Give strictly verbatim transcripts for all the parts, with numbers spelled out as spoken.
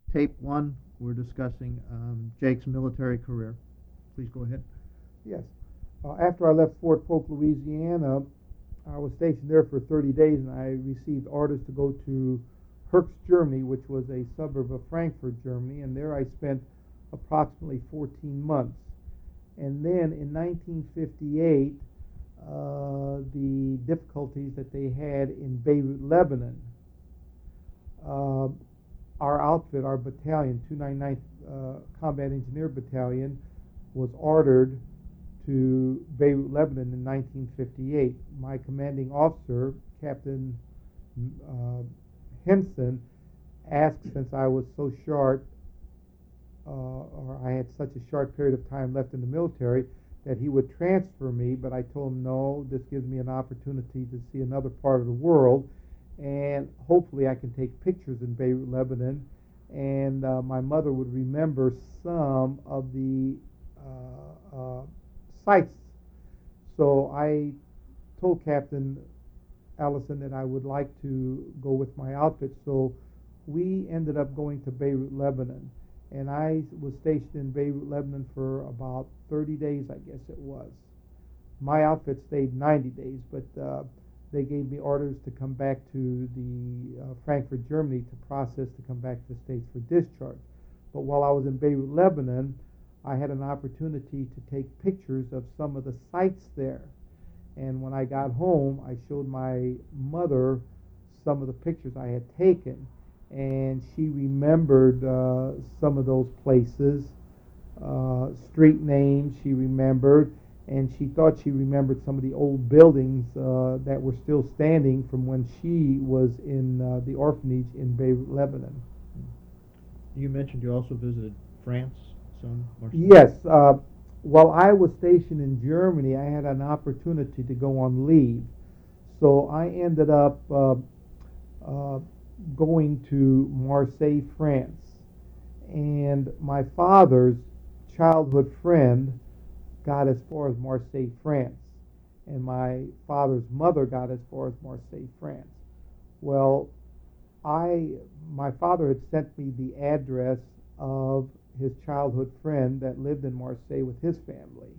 tape one, we're discussing um, Jake's military career. Please go ahead. Yes. Uh, after I left Fort Polk, Louisiana, I was stationed there for thirty days, and I received orders to go to Herx, Germany, which was a suburb of Frankfurt, Germany, and there I spent approximately fourteen months. And then in nineteen fifty-eight, uh, the difficulties that they had in Beirut, Lebanon, uh, our outfit, our battalion, two ninety-ninth uh, Combat Engineer Battalion, was ordered to Beirut, Lebanon in nineteen fifty-eight. My commanding officer, Captain uh, Henson, asked, since I was so short, uh, or I had such a short period of time left in the military, that he would transfer me, but I told him, no, this gives me an opportunity to see another part of the world, and hopefully I can take pictures in Beirut, Lebanon, and uh, my mother would remember some of the uh, uh, sites. So I told Captain Allison that I would like to go with my outfit. So we ended up going to Beirut, Lebanon. And I was stationed in Beirut, Lebanon for about thirty days, I guess it was. My outfit stayed ninety days, but uh, they gave me orders to come back to the uh, Frankfurt, Germany to process to come back to the States for discharge. But while I was in Beirut, Lebanon, I had an opportunity to take pictures of some of the sites there. And when I got home, I showed my mother some of the pictures I had taken, and she remembered uh, some of those places, uh, street names she remembered, and she thought she remembered some of the old buildings uh, that were still standing from when she was in uh, the orphanage in Beirut, Lebanon. You mentioned you also visited France, son, Marseille. Yes. Uh, while I was stationed in Germany, I had an opportunity to go on leave. So I ended up uh, uh, going to Marseille, France. And my father's childhood friend got as far as Marseille, France. And my father's mother got as far as Marseille, France. Well, I my father had sent me the address of his childhood friend that lived in Marseille with his family.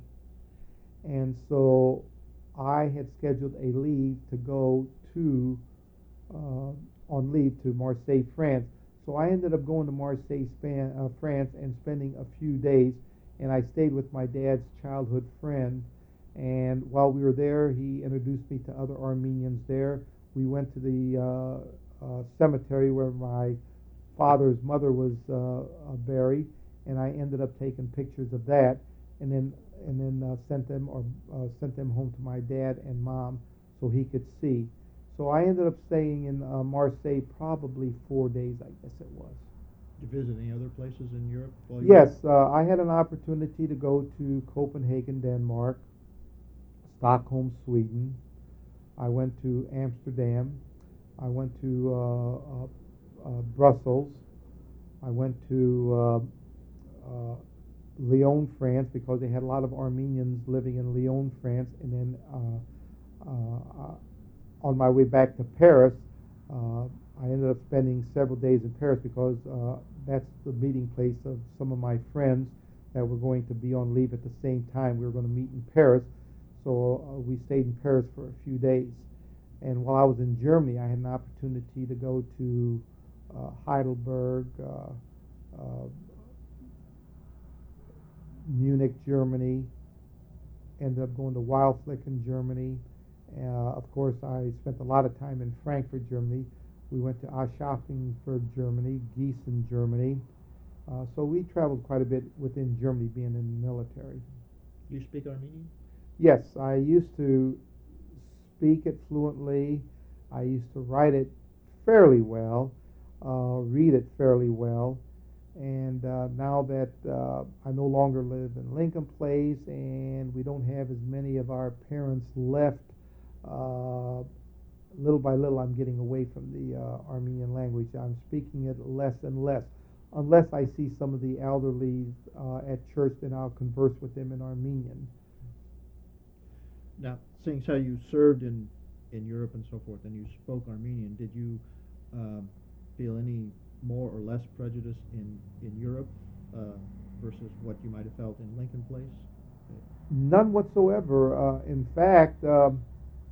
And so I had scheduled a leave to go to uh, on leave to Marseille, France. So I ended up going to Marseille, Span, uh, France, and spending a few days. And I stayed with my dad's childhood friend. And while we were there, he introduced me to other Armenians there. We went to the uh, uh, cemetery where my father's mother was uh, uh, buried, and I ended up taking pictures of that, and then and then uh, sent them or uh, sent them home to my dad and mom so he could see. So I ended up staying in uh, Marseille probably four days, I guess it was. Did you visit any other places in Europe while you Yes, were uh, I had an opportunity to go to Copenhagen, Denmark, Stockholm, Sweden. I went to Amsterdam. I went to uh, uh, uh, Brussels. I went to uh, uh, Lyon, France, because they had a lot of Armenians living in Lyon, France. And then uh, uh, on my way back to Paris, uh, I ended up spending several days in Paris because uh, that's the meeting place of some of my friends that were going to be on leave at the same time. We were going to meet in Paris. So uh, we stayed in Paris for a few days. And while I was in Germany, I had an opportunity to go to uh, Heidelberg, uh, uh, Munich, Germany. Ended up going to Weilflicken, Germany. Uh, of course, I spent a lot of time in Frankfurt, Germany. We went to Aschaffenburg, Germany, Gießen, Germany. Uh, so we traveled quite a bit within Germany, being in the military. Do you speak Armenian? Yes, I used to speak it fluently. I used to write it fairly well, uh, read it fairly well. And uh, now that uh, I no longer live in Lincoln Place and we don't have as many of our parents left, uh, little by little I'm getting away from the uh, Armenian language. I'm speaking it less and less. Unless I see some of the elderly uh, at church, then I'll converse with them in Armenian. Now, seeing how you served in, in Europe and so forth, and you spoke Armenian, did you um, feel any more or less prejudice in, in Europe uh, versus what you might have felt in Lincoln Place? None whatsoever. Uh, in fact, um,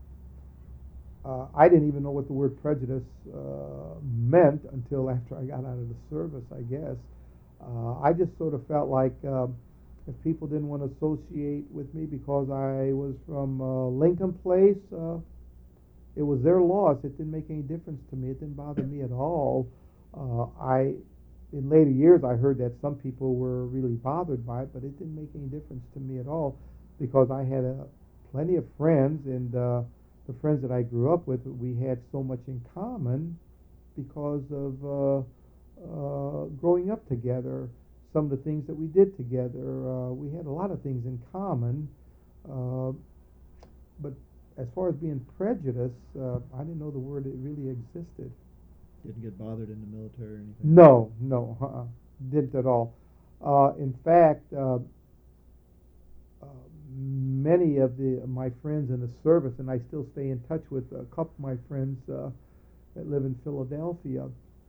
uh, I didn't even know what the word prejudice uh, meant until after I got out of the service, I guess. Uh, I just sort of felt like um, if people didn't want to associate with me because I was from uh, Lincoln Place, uh, it was their loss. It didn't make any difference to me. It didn't bother me at all. Uh, I, in later years, I heard that some people were really bothered by it, but it didn't make any difference to me at all because I had a, plenty of friends, and uh, the friends that I grew up with, we had so much in common because of uh, uh, growing up together. Some of the things that we did together, uh, we had a lot of things in common. Uh, but as far as being prejudiced, uh, I didn't know the word it really existed. Didn't get bothered in the military or anything? No, no, uh-uh, didn't at all. Uh, in fact, uh, uh, many of the my friends in the service, and I still stay in touch with a couple of my friends uh, that live in Philadelphia.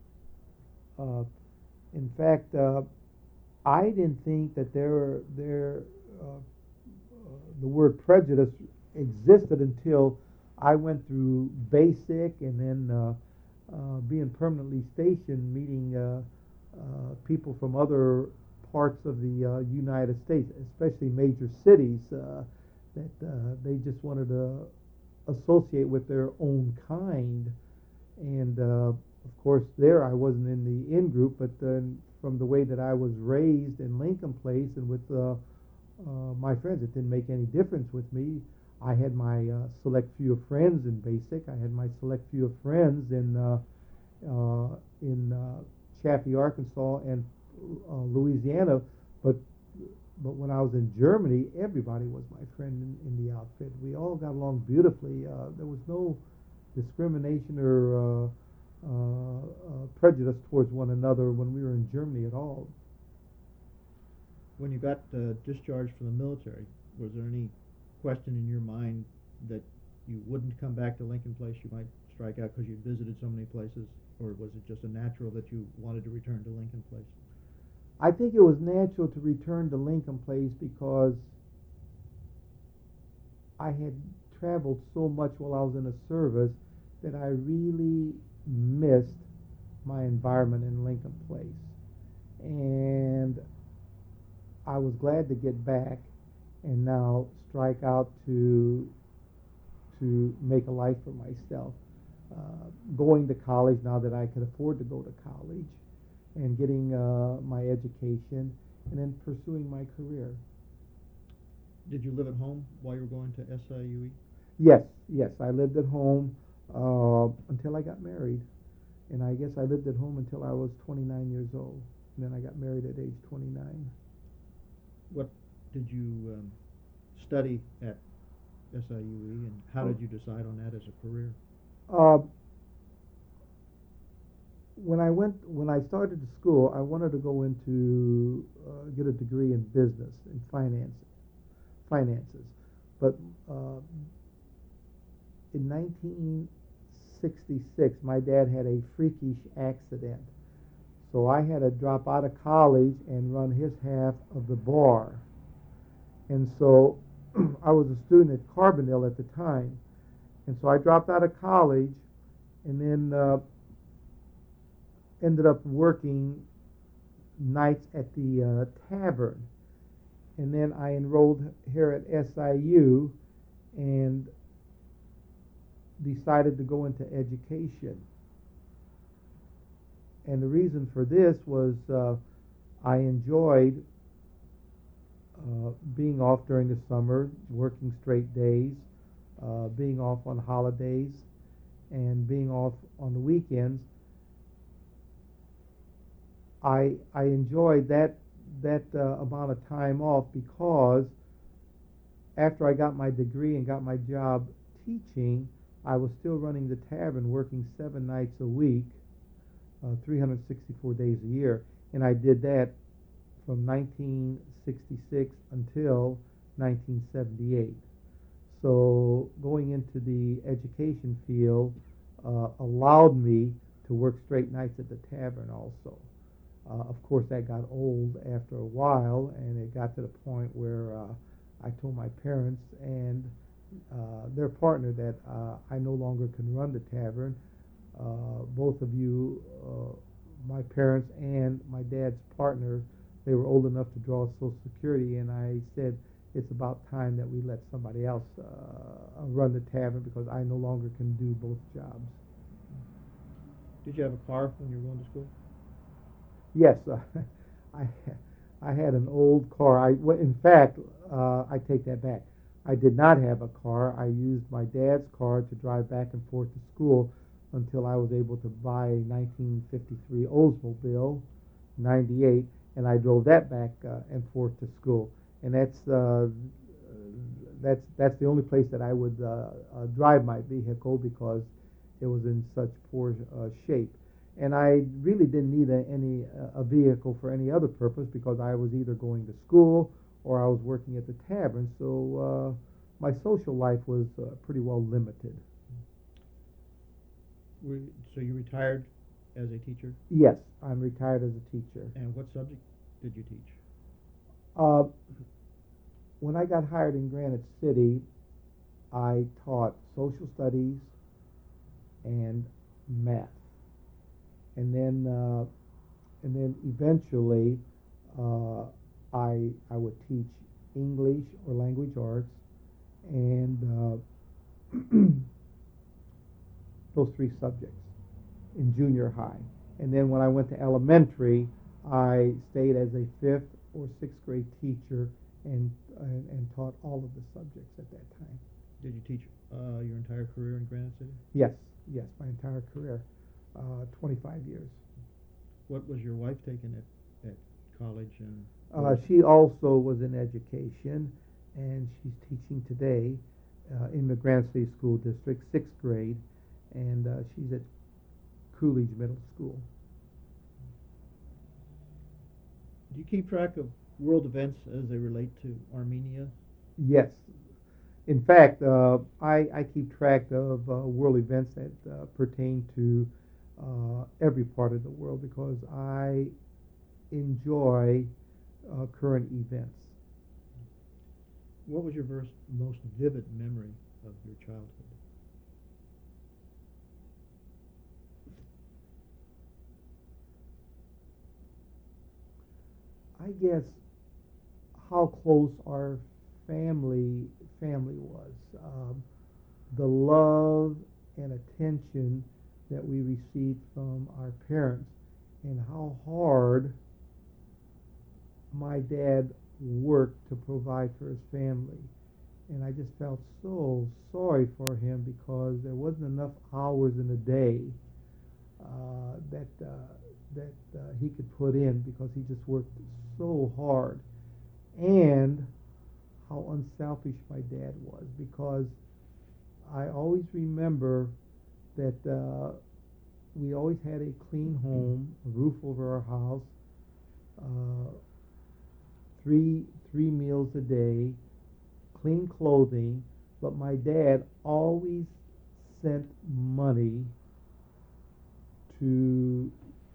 Uh, in fact, uh, I didn't think that there, there, uh, uh, the word prejudice existed until I went through basic and then uh, uh, being permanently stationed, meeting uh, uh, people from other parts of the uh, United States, especially major cities, uh, that uh, they just wanted to associate with their own kind. And uh, of course, there I wasn't in the in group, but then from the way that I was raised in Lincoln Place and with uh, uh, my friends, it didn't make any difference with me. I had my uh, select few of friends in basic. I had my select few of friends in uh, uh, in uh, Chaffee, Arkansas, and uh, Louisiana. But but when I was in Germany, everybody was my friend in, in the outfit. We all got along beautifully. Uh, there was no discrimination or uh, uh, uh, prejudice towards one another when we were in Germany at all. When you got uh, discharged from the military, was there any question in your mind that you wouldn't come back to Lincoln Place? You might strike out because you'd visited so many places, or was it just a natural that you wanted to return to Lincoln Place? I think it was natural to return to Lincoln Place because I had traveled so much while I was in the service that I really missed my environment in Lincoln Place. And I was glad to get back and now strike out to to make a life for myself. Uh, going to college now that I could afford to go to college, and getting uh, my education, and then pursuing my career. Did you live at home while you were going to S I U E? Yes, yes, I lived at home uh, until I got married, and I guess I lived at home until I was twenty-nine years old, and then I got married at age twenty-nine. What did you um, study at S I U E, and how did you decide on that as a career? Uh, when I went, when I started school, I wanted to go into uh, get a degree in business and finance, finances, but uh, in nineteen sixty-six, my dad had a freakish accident, so I had to drop out of college and run his half of the bar, and so I was a student at Carbondale at the time, and so I dropped out of college, and then uh, ended up working nights at the uh, tavern, and then I enrolled here at S I U and decided to go into education. And the reason for this was uh, I enjoyed uh, being off during the summer, working straight days, uh, being off on holidays, and being off on the weekends. I I enjoyed that that uh, amount of time off because after I got my degree and got my job teaching, I was still running the tavern, working seven nights a week, uh, three hundred sixty-four days a year, and I did that from nineteen sixty-six until nineteen seventy-eight. So going into the education field uh, allowed me to work straight nights at the tavern also. Uh, of course, that got old after a while, and it got to the point where uh, I told my parents and uh, their partner that uh, I no longer can run the tavern. Uh, both of you, uh, my parents and my dad's partner, they were old enough to draw Social Security, and I said it's about time that we let somebody else uh, run the tavern because I no longer can do both jobs. Did you have a car when you were going to school? Yes, uh, I I had an old car. I well, in fact, uh, I take that back. I did not have a car. I used my dad's car to drive back and forth to school until I was able to buy a nineteen fifty-three Oldsmobile ninety-eight, and I drove that back uh, and forth to school. And that's uh, that's that's the only place that I would uh, uh, drive my vehicle because it was in such poor uh, shape. And I really didn't need a, any uh, a vehicle for any other purpose because I was either going to school or I was working at the tavern. So uh, my social life was uh, pretty well limited. Were, so you retired as a teacher? Yes, I'm retired as a teacher. And what subject did you teach? Uh, when I got hired in Granite City, I taught social studies and math. And then, uh, and then eventually, uh, I I would teach English or language arts, and uh, those three subjects in junior high. And then when I went to elementary, I stayed as a fifth or sixth grade teacher and and, and taught all of the subjects at that time. Did you teach uh, your entire career in Granite City? Yes, yes, my entire career. Uh, twenty-five years. What was your wife taking at, at college? And uh, she also was in education, and she's teaching today uh, in the Granite City School District, sixth grade, and uh, she's at Coolidge Middle School. Do you keep track of world events as they relate to Armenia? Yes. In fact, uh, I, I keep track of uh, world events that uh, pertain to uh, every part of the world because I enjoy uh, current events. What was your first, most vivid memory of your childhood? I guess how close our family family was. Um, the love and attention that we received from our parents, and how hard my dad worked to provide for his family. And I just felt so sorry for him because there wasn't enough hours in a day uh, that uh, that uh, he could put in because he just worked so hard. And how unselfish my dad was, because I always remember that uh, we always had a clean home, a roof over our house, uh, three three meals a day, clean clothing, but my dad always sent money to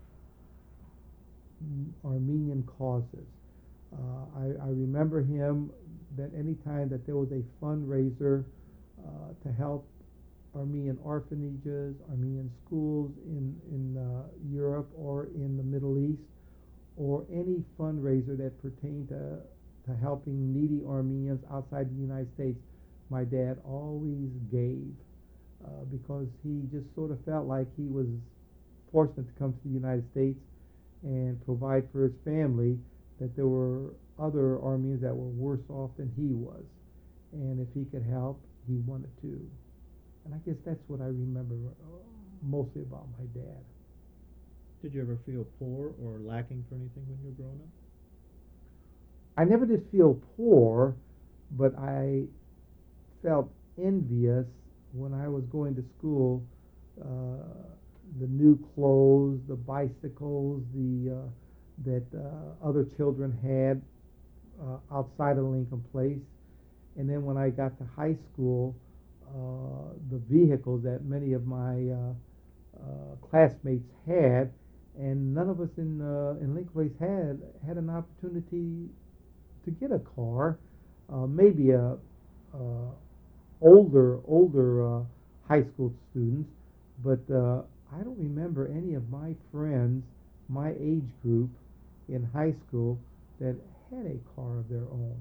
Armenian causes. Uh, I, I remember him that any time that there was a fundraiser uh, to help Armenian orphanages, Armenian schools in, in uh, Europe or in the Middle East, or any fundraiser that pertained to, to helping needy Armenians outside the United States, my dad always gave uh, because he just sort of felt like he was fortunate to come to the United States and provide for his family, that there were other Armenians that were worse off than he was. And if he could help, he wanted to. And I guess that's what I remember mostly about my dad. Did you ever feel poor or lacking for anything when you were growing up? I never did feel poor, but I felt envious when I was going to school. Uh, the new clothes, the bicycles, the uh, that uh, other children had uh, outside of Lincoln Place. And then when I got to high school, uh, the vehicles that many of my uh, uh, classmates had, and none of us in uh, in Lincoln Place had had an opportunity to get a car. Uh, maybe a, uh older older uh, high school students, but uh, I don't remember any of my friends, my age group in high school that had a car of their own.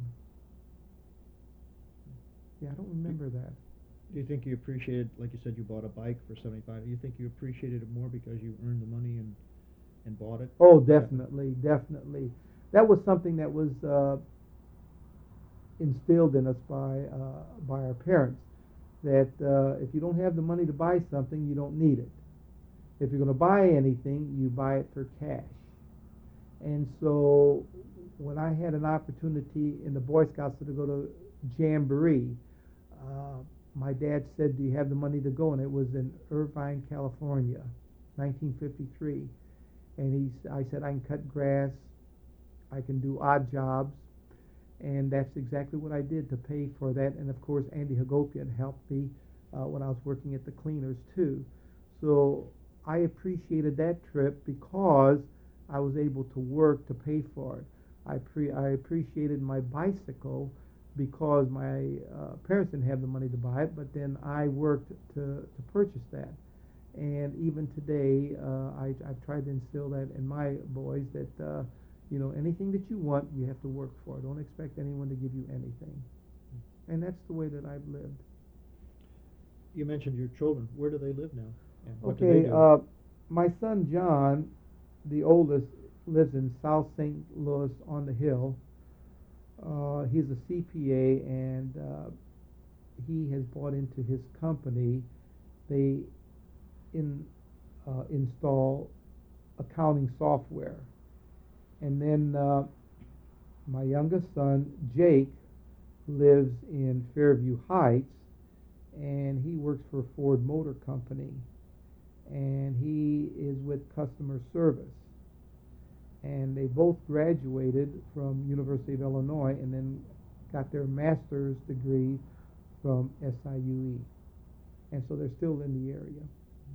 Yeah, I don't remember that. Do you think you appreciated, like you said, you bought a bike for seventy-five? Do you think you appreciated it more because you earned the money and and bought it? Oh, definitely, definitely. That was something that was uh, instilled in us by uh, by our parents. That uh, if you don't have the money to buy something, you don't need it. If you're going to buy anything, you buy it for cash. And so, when I had an opportunity in the Boy Scouts to go to Jamboree, uh, my dad said, "Do you have the money to go?" And it was in Irvine, California, nineteen fifty-three. And he, I said, "I can cut grass, I can do odd jobs," and that's exactly what I did to pay for that. And of course, Andy Hagopian helped me uh, when I was working at the cleaners too. So I appreciated that trip because I was able to work to pay for it. I pre I appreciated my bicycle because my uh, parents didn't have the money to buy it, but then I worked to, to purchase that. And even today, uh, I, I've tried to instill that in my boys that, uh, you know, anything that you want, you have to work for. Don't expect anyone to give you anything. And that's the way that I've lived. You mentioned your children. Where do they live now? And what do Okay, they do? uh, my son John, the oldest, lives in South Saint Louis on the Hill. Uh, he's a C P A, and uh, he has bought into his company. They in uh, install accounting software. And then uh, my youngest son, Jake, lives in Fairview Heights, and he works for Ford Motor Company, and he is with customer service. And they both graduated from University of Illinois and then got their master's degree from S I U E. And so they're still in the area.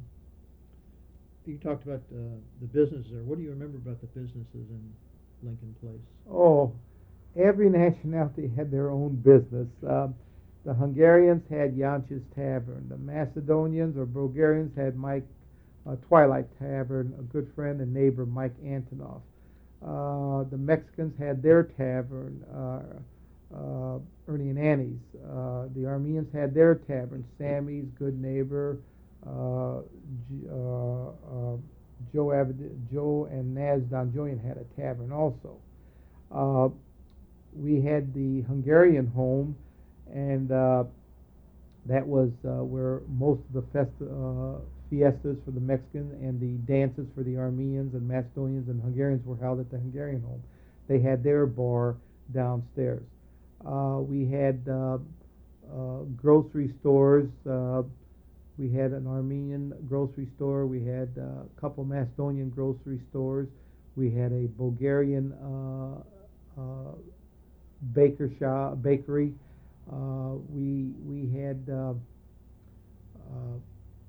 You talked about uh, the businesses there. What do you remember about the businesses in Lincoln Place? Oh, every nationality had their own business. Um, the Hungarians had Jancs's Tavern. The Macedonians or Bulgarians had Mike uh, Twilight Tavern, a good friend and neighbor, Mike Antonoff. Uh, the Mexicans had their tavern, uh, uh, Ernie and Annie's. Uh, the Armenians had their tavern, Sammy's, good neighbor. Uh, G, uh, uh, Joe, Avid- Joe and Naz Donjoyan had a tavern also. Uh, we had the Hungarian home, and uh, that was uh, where most of the festa- uh, fiestas for the Mexicans and the dances for the Armenians and Macedonians and Hungarians were held at the Hungarian home. They had their bar downstairs. Uh, we had uh, uh, grocery stores. Uh, we had an Armenian grocery store. We had uh, a couple Macedonian grocery stores. We had a Bulgarian uh, uh, baker shop, bakery. Uh, we we had uh, uh,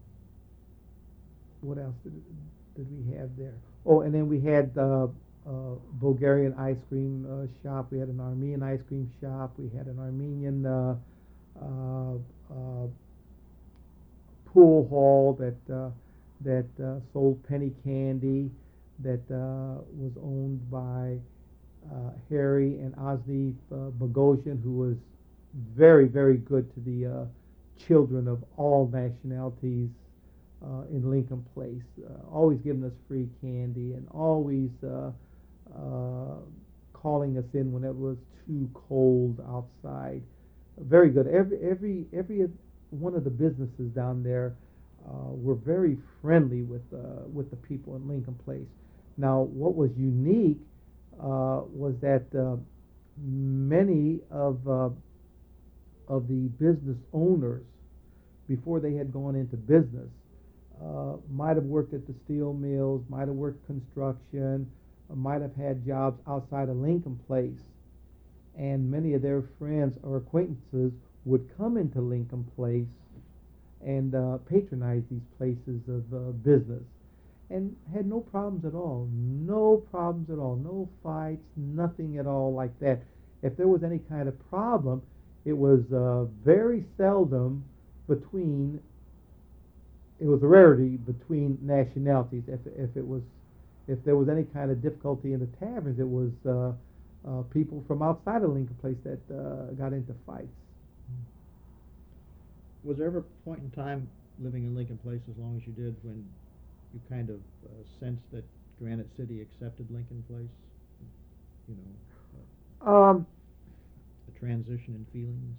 what else did, did we have there? Oh, and then we had uh, uh, Bulgarian ice cream uh, shop. We had an Armenian ice cream shop. We had an Armenian uh, uh, uh, pool hall that uh, that uh, sold penny candy. That uh, was owned by uh, Harry and Osni uh, Bogosian, who was very, very good to the uh, children of all nationalities uh, in Lincoln Place. Uh, always giving us free candy and always uh, uh, calling us in when it was too cold outside. Very good. Every every every one of the businesses down there uh, were very friendly with uh, with the people in Lincoln Place. Now, what was unique uh, was that uh, many of uh, of the business owners, before they had gone into business, uh, might have worked at the steel mills, might have worked construction, uh, might have had jobs outside of Lincoln Place, and many of their friends or acquaintances would come into Lincoln Place and uh, patronized these places of uh, business, and had no problems at all. No problems at all. No fights. Nothing at all like that. If there was any kind of problem, it was uh, very seldom between. It was a rarity between nationalities. If if it was, if there was any kind of difficulty in the taverns, it was uh, uh, people from outside of Lincoln Place that uh, got into fights. Was there ever a point in time living in Lincoln Place as long as you did when you kind of uh, sensed that Granite City accepted Lincoln Place? You know, uh, Um, a transition in feelings?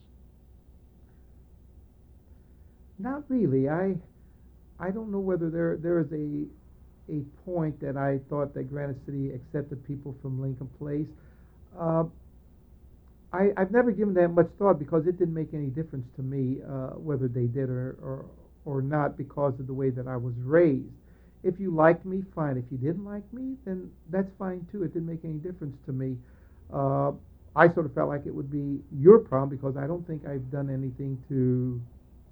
Not really. I I don't know whether there there is a a point that I thought that Granite City accepted people from Lincoln Place. Uh, I, I've never given that much thought because it didn't make any difference to me uh, whether they did or, or or not because of the way that I was raised. If you liked me, fine. If you didn't like me, then that's fine too. It didn't make any difference to me. Uh, I sort of felt like it would be your problem because I don't think I've done anything to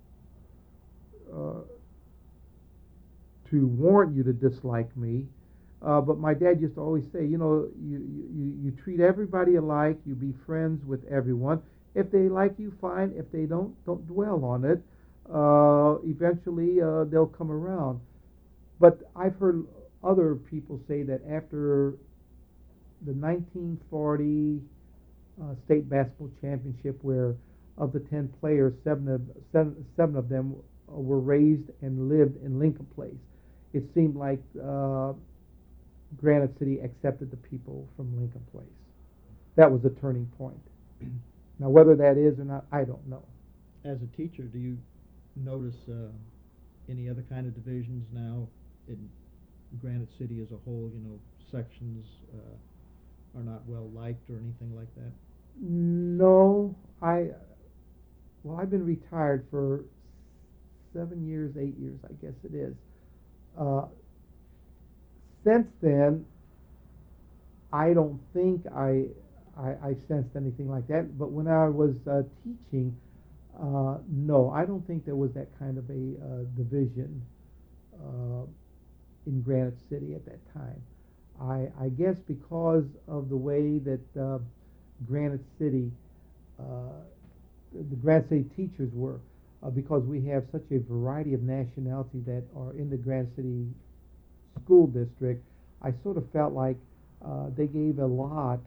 uh, to warrant you to dislike me. Uh, but my dad used to always say, you know, you, you, you treat everybody alike, you be friends with everyone. If they like you, fine. If they don't, don't dwell on it. Uh, eventually, uh, they'll come around. But I've heard other people say that after the nineteen forty uh, state basketball championship, where of the ten players, seven of, seven, seven of them were raised and lived in Lincoln Place, it seemed like uh, Granite City accepted the people from Lincoln Place. That was the turning point. Now, whether that is or not, I don't know. As a teacher, do you notice uh, any other kind of divisions now in Granite City as a whole? You know, sections uh, are not well liked or anything like that? No, I. Well, I've been retired for seven years, eight years, I guess it is. Uh, since then, I don't think I, I, I sensed anything like that. But when I was uh, teaching, uh, no, I don't think there was that kind of a uh, division uh, in Granite City at that time. I, I guess because of the way that uh, Granite City, uh, the Granite City teachers were, uh, because we have such a variety of nationality that are in the Granite City school district, I sort of felt like uh, they gave a lot,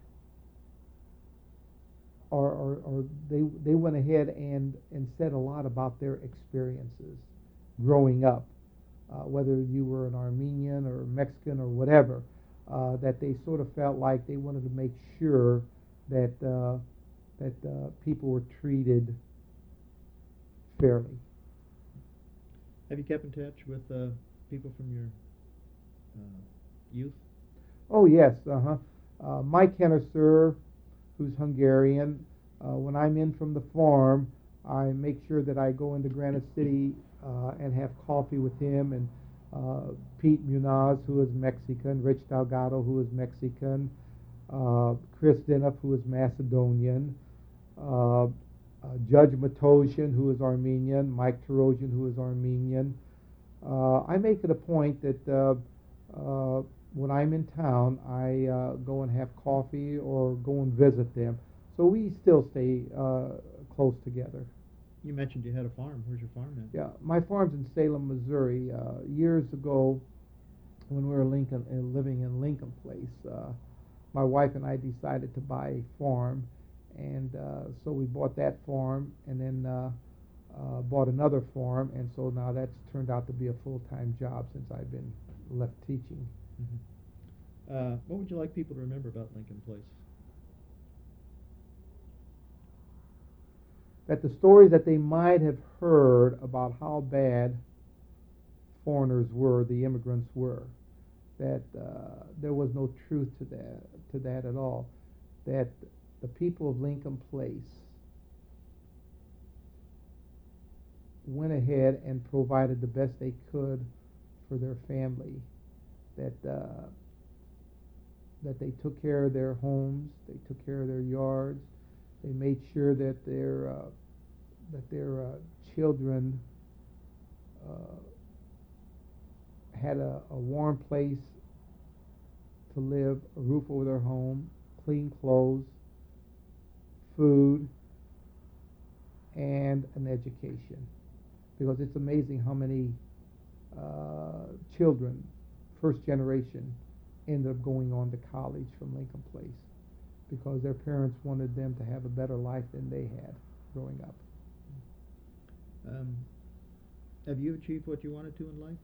or, or, or they they went ahead and, and said a lot about their experiences growing up, uh, whether you were an Armenian or Mexican or whatever, uh, that they sort of felt like they wanted to make sure that uh, that uh, people were treated fairly. Have you kept in touch with uh, people from your uh, youth? Oh yes, uh-huh. Uh, Mike Hennesser, who's Hungarian. Uh, when I'm in from the farm, I make sure that I go into Granite City uh, and have coffee with him, and uh, Pete Munoz, who is Mexican, Rich Delgado, who is Mexican, uh, Chris Dinoff, who is Macedonian, uh, uh, Judge Matosian, who is Armenian, Mike Tarosian, who is Armenian. Uh, I make it a point that uh, uh, when I'm in town, I uh, go and have coffee or go and visit them. So we still stay uh, close together. You mentioned you had a farm. Where's your farm at? Yeah, my farm's in Salem, Missouri. Uh, years ago, when we were Lincoln, uh, living in Lincoln Place, uh, my wife and I decided to buy a farm, and uh, so we bought that farm, and then uh, uh, bought another farm, and so now that's turned out to be a full-time job since I've been left teaching. Mm-hmm. uh, what would you like people to remember about Lincoln Place? That the stories that they might have heard about how bad foreigners were, the immigrants were, that uh, there was no truth to that, to that at all. That the people of Lincoln Place went ahead and provided the best they could for their family. That uh, that they took care of their homes, they took care of their yards, they made sure that their uh, that their uh, children uh, had a, a warm place to live, a roof over their home, clean clothes, food, and an education. Because it's amazing how many uh, children, first generation, ended up going on to college from Lincoln Place because their parents wanted them to have a better life than they had growing up. Um, have you achieved what you wanted to in life?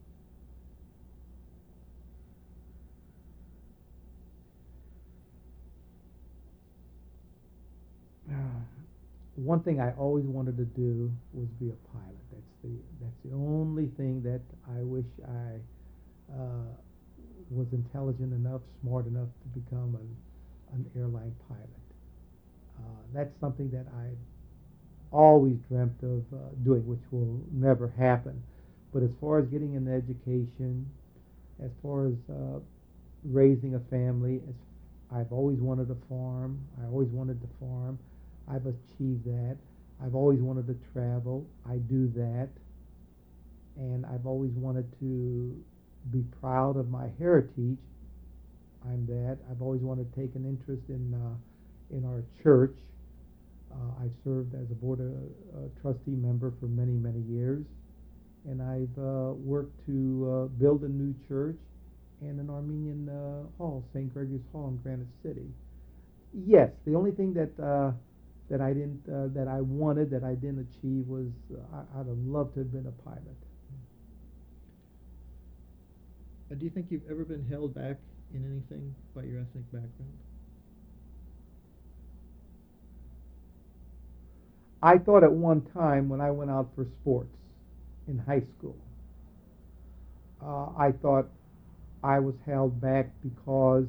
One thing I always wanted to do was be a pilot. That's the that's the only thing that I wish I uh, was intelligent enough, smart enough to become an an airline pilot. Uh, that's something that I always dreamt of uh, doing, which will never happen. But as far as getting an education, as far as uh, raising a family, as I've always wanted a farm. I always wanted to farm. I've achieved that. I've always wanted to travel. I do that. And I've always wanted to be proud of my heritage. I'm that. I've always wanted to take an interest in uh, in our church. Uh, I've served as a board of uh, trustee member for many, many years. And I've uh, worked to uh, build a new church and an Armenian uh, hall, Saint Gregory's Hall in Granite City. Yes, the only thing that uh, that I didn't uh, that I wanted that I didn't achieve was uh, I, I'd have loved to have been a pilot. Uh, do you think you've ever been held back in anything by your ethnic background? I thought at one time when I went out for sports in high school, uh, I thought I was held back because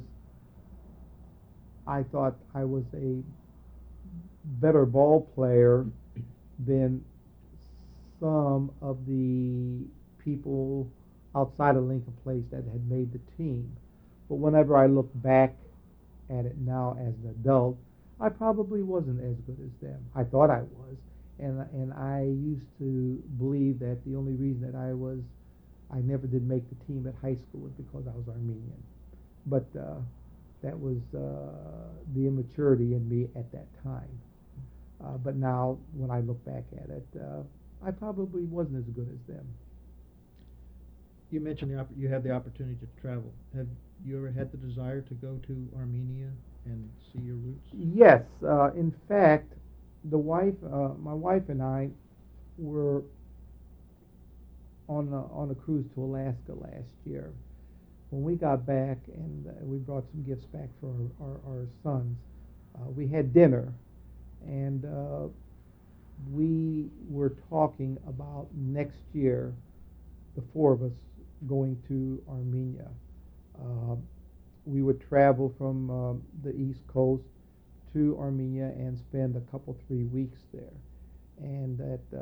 I thought I was a better ball player than some of the people outside of Lincoln Place that had made the team. But whenever I look back at it now as an adult, I probably wasn't as good as them. I thought I was, and and I used to believe that the only reason that I was I never did make the team at high school was because I was Armenian. But uh, that was uh, the immaturity in me at that time. Uh, but now, when I look back at it, uh, I probably wasn't as good as them. You mentioned the opp- you had the opportunity to travel. Have you ever had the desire to go to Armenia and see your roots? Yes, uh, in fact, the wife, uh, my wife and I, were on a, on a cruise to Alaska last year. When we got back and uh, we brought some gifts back for our, our, our sons, uh, we had dinner, and uh, we were talking about next year, the four of us going to Armenia. Uh, we would travel from uh, the East Coast to Armenia and spend a couple, three weeks there. And that uh,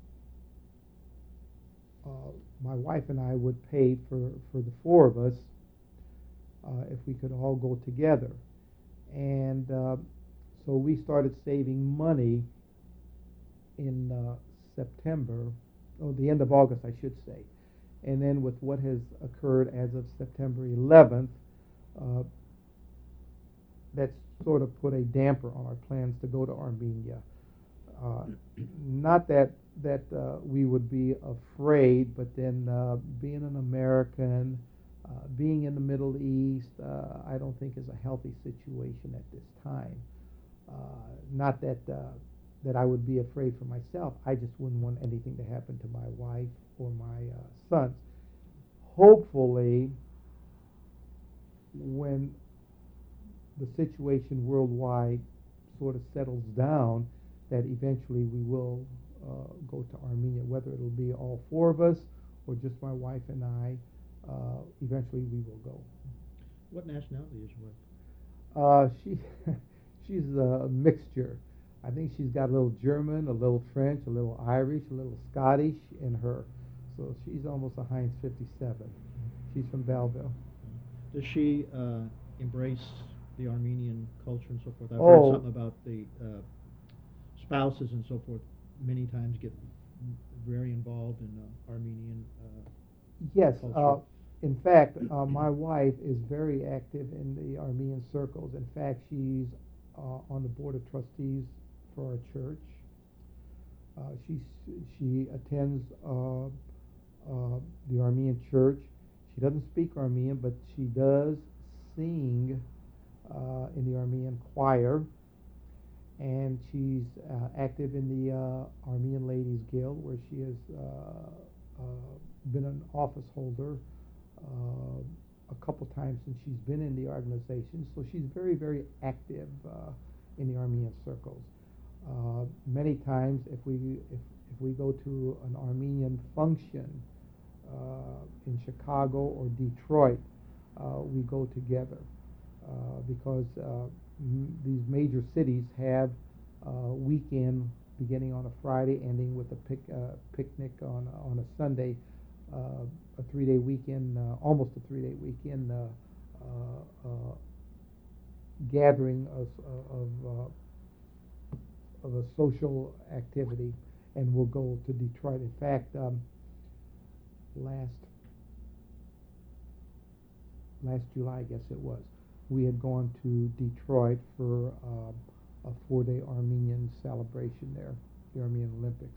uh, my wife and I would pay for, for the four of us uh, if we could all go together. And uh, so we started saving money in uh, September, or the end of August, I should say. And then with what has occurred as of September eleventh, uh, that's sort of put a damper on our plans to go to Armenia. Uh, not that that uh, we would be afraid, but then uh, being an American, uh, being in the Middle East, uh, I don't think is a healthy situation at this time. Uh, not that uh, that I would be afraid for myself. I just wouldn't want anything to happen to my wife or my uh, sons. Hopefully, when the situation worldwide sort of settles down, that eventually we will uh, go to Armenia, whether it'll be all four of us or just my wife and I. Uh, eventually, we will go. What nationality is your wife? Uh, she she's a mixture. I think she's got a little German, a little French, a little Irish, a little Scottish in her. So she's almost a Heinz fifty-seven. She's from Belleville. Does she uh, embrace the Armenian culture and so forth? I've Oh. heard something about the uh, spouses and so forth many times get very involved in uh, Armenian uh, Yes, uh, culture? in fact, uh, my wife is very active in the Armenian circles. In fact, she's uh, on the board of trustees for our church. Uh, she she attends uh, uh, the Armenian church. She doesn't speak Armenian, but she does sing uh, in the Armenian choir, and she's uh, active in the uh, Armenian Ladies Guild, where she has uh, uh, been an office holder uh, a couple times since she's been in the organization. So she's very, very active uh, in the Armenian circles. Uh, many times, if we if, if we go to an Armenian function uh, in Chicago or Detroit, uh, we go together uh, because uh, m- these major cities have uh, weekend beginning on a Friday, ending with a pic, uh, picnic on on a Sunday, uh, a three-day weekend, uh, almost a three-day weekend uh, uh, uh, gathering of of, uh, of a social activity, and we'll go to Detroit. In fact, um, last last July, I guess it was, we had gone to Detroit for uh, a four-day Armenian celebration there, the Armenian Olympics.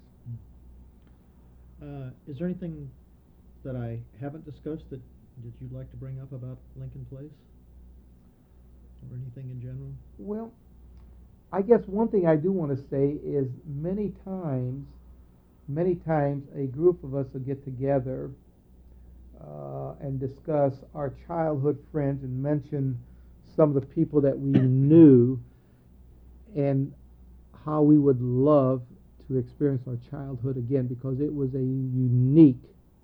Uh, is there anything that I haven't discussed that, that you'd like to bring up about Lincoln Place? Or anything in general? Well, I guess one thing I do want to say is many times, many times a group of us will get together uh, and discuss our childhood friends and mention some of the people that we knew and how we would love to experience our childhood again, because it was a unique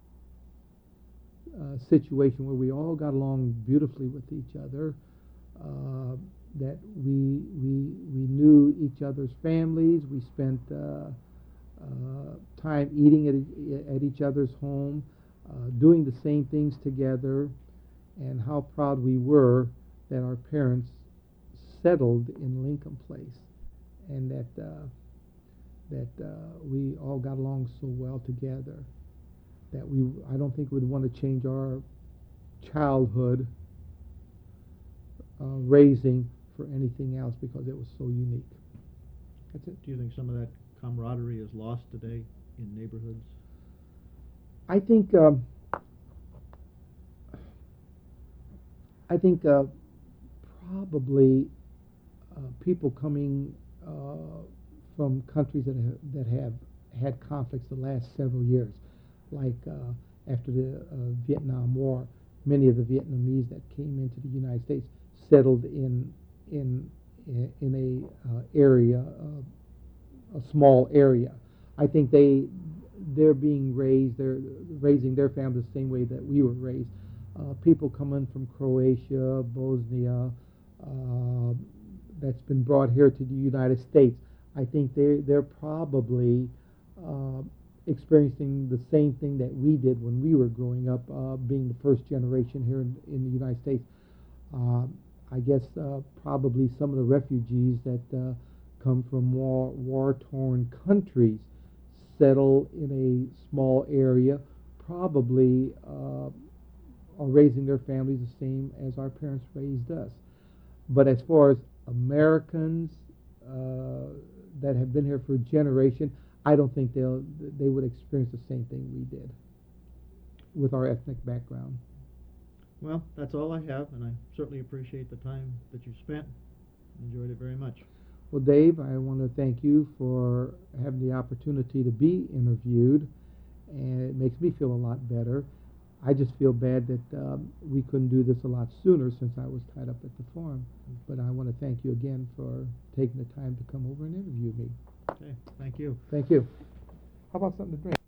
uh, situation where we all got along beautifully with each other. Uh, that we we we knew each other's families. We spent uh, uh, time eating at e- at each other's home, uh, doing the same things together, and how proud we were that our parents settled in Lincoln Place, and that uh, that uh, we all got along so well together that we I don't think we'd want to change our childhood uh, raising for anything else, because it was so unique. That's it. Do you think some of that camaraderie is lost today in neighborhoods? I think um, I think uh, probably uh, people coming uh, from countries that have, that have had conflicts the last several years, like uh, after the uh, Vietnam War, many of the Vietnamese that came into the United States settled in in in a uh, area, uh, a small area. I think they they're being raised, they're raising their families the same way that we were raised. Uh, people coming from Croatia, Bosnia, uh, that's been brought here to the United States. I think they they're probably uh, experiencing the same thing that we did when we were growing up, uh, being the first generation here in, in the United States. Uh, I guess uh, probably some of the refugees that uh, come from war, war-torn countries settle in a small area, probably uh, are raising their families the same as our parents raised us. But as far as Americans uh, that have been here for a generation, I don't think they'll they would experience the same thing we did with our ethnic background. Well, that's all I have, and I certainly appreciate the time that you spent. Enjoyed it very much. Well, Dave, I want to thank you for having the opportunity to be interviewed, and it makes me feel a lot better. I just feel bad that um, we couldn't do this a lot sooner since I was tied up at the farm. But I want to thank you again for taking the time to come over and interview me. Okay, thank you. Thank you. How about something to drink?